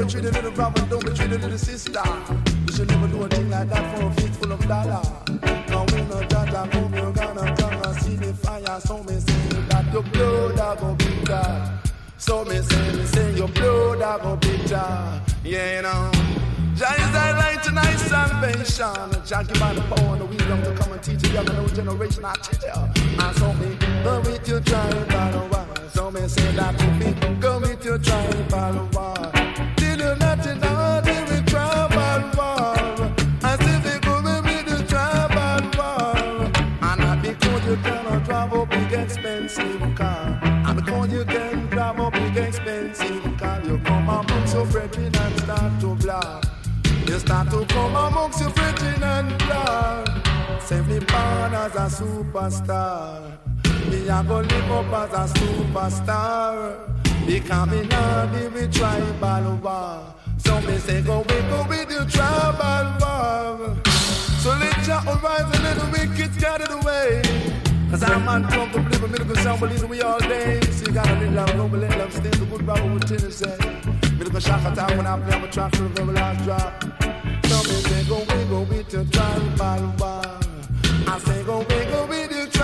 betray the little brother, don't betray the little sister. You should never do a thing like that for a fistful of dollar. Now we no judge, I move you gonna see the fire. So me say that your blood I go bitter. So me say your blood I go bitter. Yeah, you know. Jah is thy light and thy salvation. Jah give by the power and the wisdom to come and teach the younger new generation. I tell you, and so me go with your tribal war. So me say that to me, go with your tribal war. Till you're not in order with tribal war. I say they go with the tribal war. And not because you cannot drive a big expensive car. And because you can drive a big expensive car. You come amongst your brethren and start to blah. You start to come amongst your brethren and blah. Say me born as a superstar. Me a go live up as a superstar. Because me not be with tribal war. So me say go with your tribal war. So let your horizon and the wicked carry the way. Cause I'm man come to believe a miracle sound, believe we all day. So you gotta live love, no let love stay. The good brother would tell you say. Miracle shock attack when I play on a track for the very last drop. So me say go with your tribal war. I say go with your